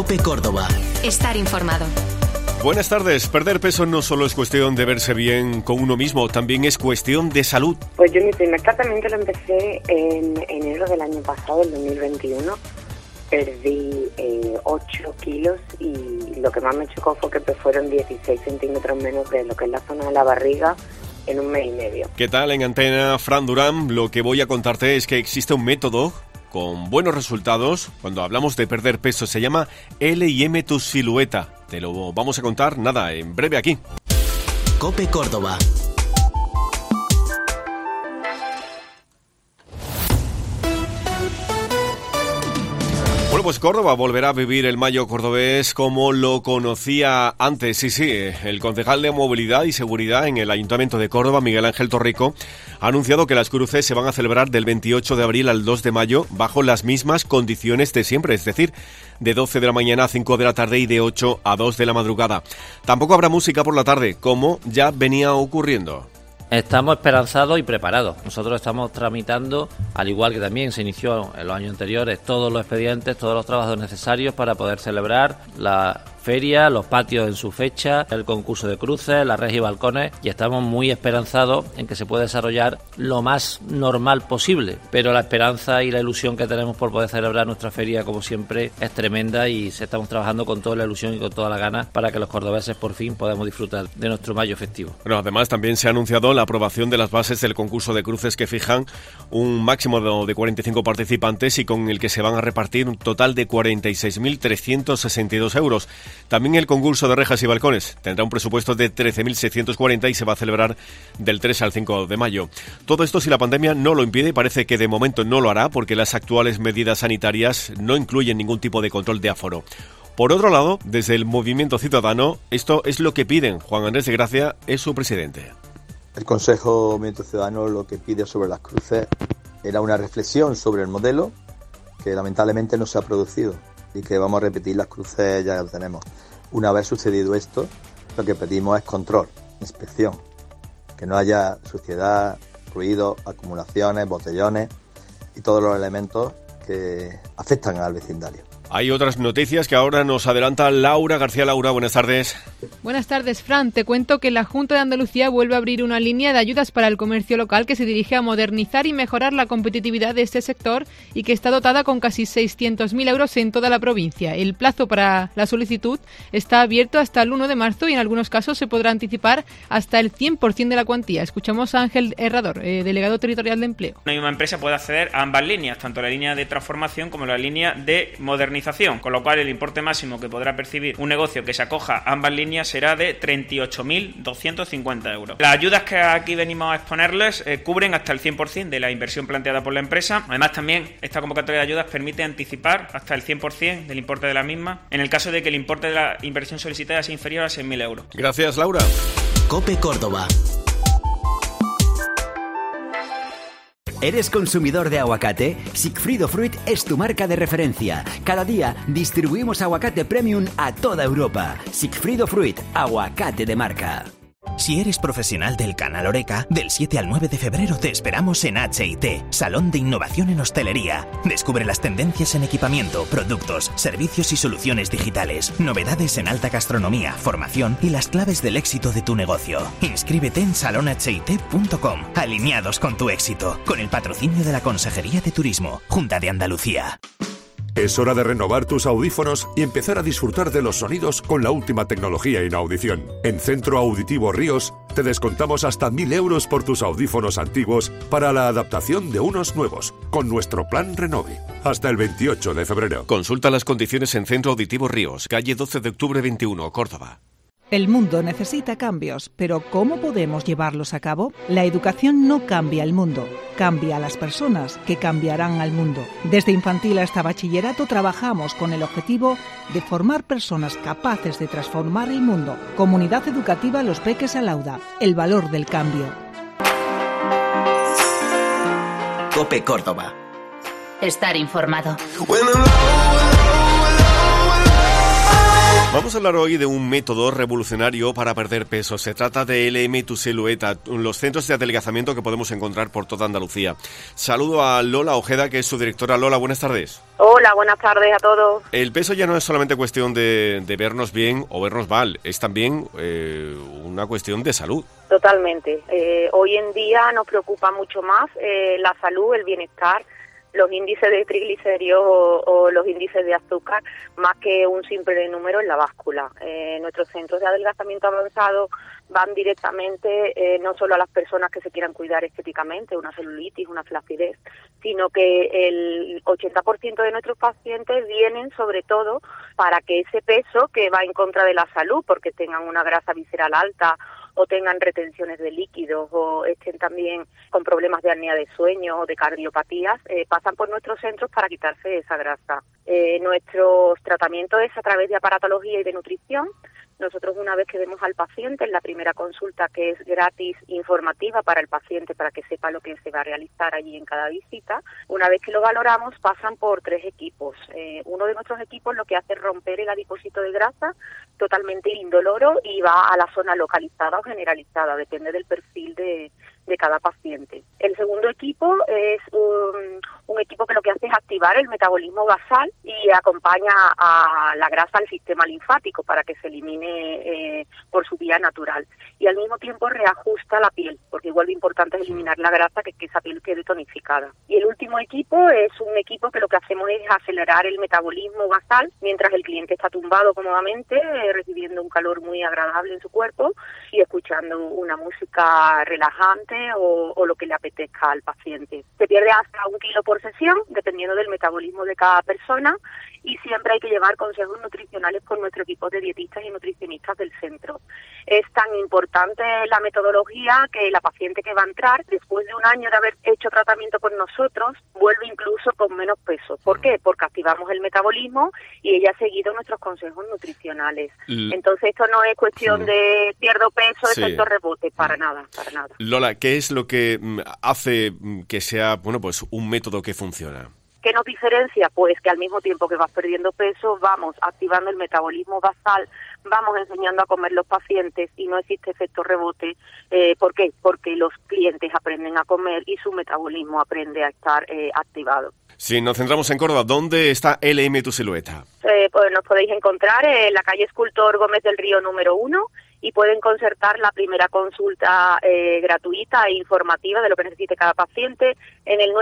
COPE Córdoba. Estar informado. Buenas tardes. Perder peso no solo es cuestión de verse bien con uno mismo, también es cuestión de salud. Pues yo mi primer tratamiento lo empecé en enero del año pasado, el 2021. Perdí 8 kilos y lo que más me chocó fue que fueron 16 centímetros menos de lo que es la zona de la barriga en un mes y medio. ¿Qué tal? En Antena, Fran Durán, lo que voy a contarte es que existe un método con buenos resultados. Cuando hablamos de perder peso se llama L&M tu silueta. Te lo vamos a contar, en breve aquí. COPE Córdoba. Bueno, pues Córdoba volverá a vivir el mayo cordobés como lo conocía antes. Sí, el concejal de Movilidad y Seguridad en el Ayuntamiento de Córdoba, Miguel Ángel Torrico, ha anunciado que las cruces se van a celebrar del 28 de abril al 2 de mayo bajo las mismas condiciones de siempre, es decir, de 12 de la mañana a 5 de la tarde y de 8 a 2 de la madrugada. Tampoco habrá música por la tarde, como ya venía ocurriendo. Estamos esperanzados y preparados. Nosotros estamos tramitando, al igual que también se inició en los años anteriores, todos los expedientes, todos los trabajos necesarios para poder celebrar la feria, los patios en su fecha, el concurso de cruces, las rejas y balcones, y estamos muy esperanzados en que se pueda desarrollar lo más normal posible. Pero la esperanza y la ilusión que tenemos por poder celebrar nuestra feria, como siempre, es tremenda y estamos trabajando con toda la ilusión y con toda la gana para que los cordobeses por fin podamos disfrutar de nuestro mayo festivo. Bueno, además también se ha anunciado la aprobación de las bases del concurso de cruces que fijan un máximo de 45 participantes y con el que se van a repartir un total de 46.362 euros. También el concurso de rejas y balcones tendrá un presupuesto de 13.640 y se va a celebrar del 3 al 5 de mayo. Todo esto, si la pandemia no lo impide, parece que de momento no lo hará porque las actuales medidas sanitarias no incluyen ningún tipo de control de aforo. Por otro lado, desde el Movimiento Ciudadano, esto es lo que piden. Juan Andrés de Gracia es su presidente. El Consejo Movimiento Ciudadano lo que pide sobre las cruces era una reflexión sobre el modelo que lamentablemente no se ha producido y que vamos a repetir las cruces, ya lo tenemos. Una vez sucedido esto, lo que pedimos es control, inspección, que no haya suciedad, ruido, acumulaciones, botellones y todos los elementos que afectan al vecindario. Hay otras noticias que ahora nos adelanta Laura García. Laura, buenas tardes. Buenas tardes, Fran. Te cuento que la Junta de Andalucía vuelve a abrir una línea de ayudas para el comercio local que se dirige a modernizar y mejorar la competitividad de este sector y que está dotada con casi 600.000 euros en toda la provincia. El plazo para la solicitud está abierto hasta el 1 de marzo y en algunos casos se podrá anticipar hasta el 100% de la cuantía. Escuchamos a Ángel Herrador, delegado territorial de empleo. Una misma empresa puede acceder a ambas líneas, tanto la línea de transformación como la línea de modernización, con lo cual el importe máximo que podrá percibir un negocio que se acoja a ambas líneas será de 38.250 euros. Las ayudas que aquí venimos a exponerles cubren hasta el 100% de la inversión planteada por la empresa. Además, también esta convocatoria de ayudas permite anticipar hasta el 100% del importe de la misma en el caso de que el importe de la inversión solicitada sea inferior a 6.000 euros. Gracias, Laura. COPE Córdoba. ¿Eres consumidor de aguacate? Sigfrido Fruit es tu marca de referencia. Cada día distribuimos aguacate premium a toda Europa. Sigfrido Fruit, aguacate de marca. Si eres profesional del canal Horeca, del 7 al 9 de febrero te esperamos en H&T, Salón de Innovación en Hostelería. Descubre las tendencias en equipamiento, productos, servicios y soluciones digitales, novedades en alta gastronomía, formación y las claves del éxito de tu negocio. Inscríbete en salonht.com, alineados con tu éxito, con el patrocinio de la Consejería de Turismo, Junta de Andalucía. Es hora de renovar tus audífonos y empezar a disfrutar de los sonidos con la última tecnología en audición. En Centro Auditivo Ríos te descontamos hasta 1.000 euros por tus audífonos antiguos para la adaptación de unos nuevos, con nuestro plan Renove. Hasta el 28 de febrero. Consulta las condiciones en Centro Auditivo Ríos, calle 12 de octubre 21, Córdoba. El mundo necesita cambios, pero ¿cómo podemos llevarlos a cabo? La educación no cambia el mundo, cambia a las personas que cambiarán al mundo. Desde infantil hasta bachillerato trabajamos con el objetivo de formar personas capaces de transformar el mundo. Comunidad Educativa Los Peques Alauda, el valor del cambio. COPE Córdoba. Estar informado. Vamos a hablar hoy de un método revolucionario para perder peso. Se trata de LM Tu Silueta, los centros de adelgazamiento que podemos encontrar por toda Andalucía. Saludo a Lola Ojeda, que es su directora. Lola, buenas tardes. Hola, buenas tardes a todos. El peso ya no es solamente cuestión de vernos bien o vernos mal, es también una cuestión de salud. Totalmente. Hoy en día nos preocupa mucho más la salud, el bienestar, los índices de triglicéridos o los índices de azúcar, más que un simple número en la báscula. Nuestros centros de adelgazamiento avanzado van directamente no solo a las personas que se quieran cuidar estéticamente, una celulitis, una flacidez, sino que el 80% de nuestros pacientes vienen sobre todo para que ese peso que va en contra de la salud, porque tengan una grasa visceral alta o tengan retenciones de líquidos o estén también con problemas de apnea de sueño o de cardiopatías, pasan por nuestros centros para quitarse esa grasa. Nuestro tratamiento es a través de aparatología y de nutrición. Nosotros, una vez que vemos al paciente en la primera consulta, que es gratis, informativa para el paciente, para que sepa lo que se va a realizar allí en cada visita, una vez que lo valoramos, pasan por 3 equipos. Uno de nuestros equipos lo que hace es romper el adipocito de grasa totalmente indoloro y va a la zona localizada o generalizada, depende del perfil de cada paciente. El segundo equipo es un equipo que lo que hace es activar el metabolismo basal y acompaña a la grasa al sistema linfático para que se elimine por su vía natural. Y al mismo tiempo reajusta la piel, porque igual lo importante es eliminar la grasa, que esa piel quede tonificada. Y el último equipo es un equipo que lo que hacemos es acelerar el metabolismo basal mientras el cliente está tumbado cómodamente, recibiendo un calor muy agradable en su cuerpo y escuchando una música relajante o lo que le apetezca al paciente. Se pierde hasta 1 kilo por sesión, dependiendo del metabolismo de cada persona, y siempre hay que llevar consejos nutricionales con nuestro equipo de dietistas y nutricionistas del centro. Es tan importante la metodología que la paciente que va a entrar, después de 1 año de haber hecho tratamiento con nosotros, vuelve incluso con menos peso. ¿Por qué? Porque activamos el metabolismo y ella ha seguido nuestros consejos nutricionales. Entonces esto no es cuestión de pierdo peso, efecto rebote, para nada, para nada. Lola, ¿qué es lo que hace que sea, pues un método que funciona? ¿Qué nos diferencia? Pues que al mismo tiempo que vas perdiendo peso, vamos activando el metabolismo basal, vamos enseñando a comer los pacientes y no existe efecto rebote. ¿Por qué? Porque los clientes aprenden a comer y su metabolismo aprende a estar activado. Si nos centramos en Córdoba, ¿dónde está LM Tu Silueta? Pues nos podéis encontrar en la calle Escultor Gómez del Río número 1 y pueden concertar la primera consulta gratuita e informativa de lo que necesite cada paciente en el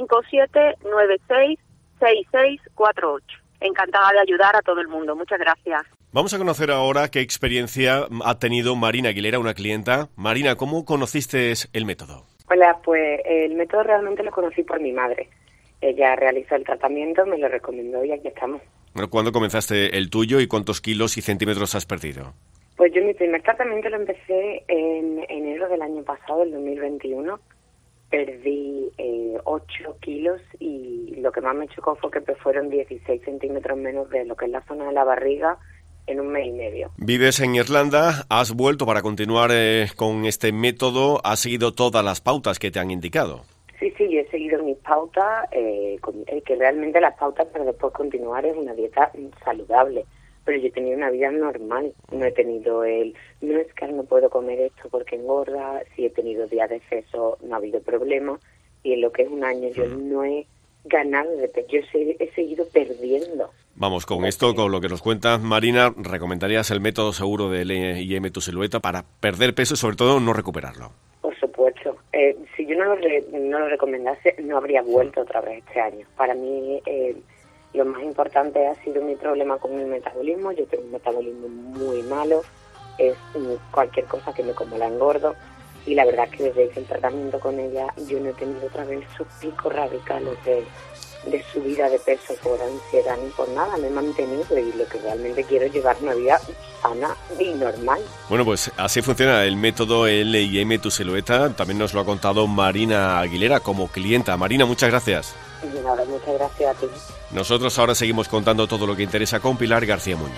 957-966648. Encantada de ayudar a todo el mundo. Muchas gracias. Vamos a conocer ahora qué experiencia ha tenido Marina Aguilera, una clienta. Marina, ¿cómo conociste el método? Hola, pues el método realmente lo conocí por mi madre. Ella realizó el tratamiento, me lo recomendó y aquí estamos. Bueno, ¿cuándo comenzaste el tuyo y cuántos kilos y centímetros has perdido? Pues yo mi primer tratamiento lo empecé en enero del año pasado, el 2021. Perdí 8 kilos y lo que más me chocó fue que fueron 16 centímetros menos de lo que es la zona de la barriga en 1 mes y medio. Vives en Irlanda, has vuelto para continuar con este método, has seguido todas las pautas que te han indicado. Sí, yo he seguido mis pautas, que realmente las pautas para después continuar es una dieta saludable, pero yo he tenido una vida normal, no he tenido no es que no puedo comer esto porque engorda, si he tenido días de exceso no ha habido problema, y en lo que es 1 año yo no he ganado de peso, yo he seguido perdiendo. Vamos, con esto, con lo que nos cuentas, Marina, ¿recomendarías el método seguro de LM Tu Silueta para perder peso y sobre todo no recuperarlo? Por supuesto. Si yo no lo recomendase, no habría vuelto otra vez este año. Para mí, lo más importante ha sido mi problema con el metabolismo. Yo tengo un metabolismo muy malo. Es cualquier cosa que me como la engordo. Y la verdad es que desde el tratamiento con ella, yo no he tenido otra vez esos picos radicales de subida de peso por ansiedad ni por nada. Me he mantenido y lo que realmente quiero es llevar una vida sana y normal. Bueno, pues así funciona el método LM Tu Silueta. También nos lo ha contado Marina Aguilera como clienta. Marina, muchas gracias. Nada, muchas gracias a ti. Nosotros ahora seguimos contando todo lo que interesa con Pilar García Muñoz.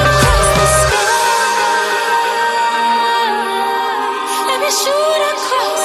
Let me shoot across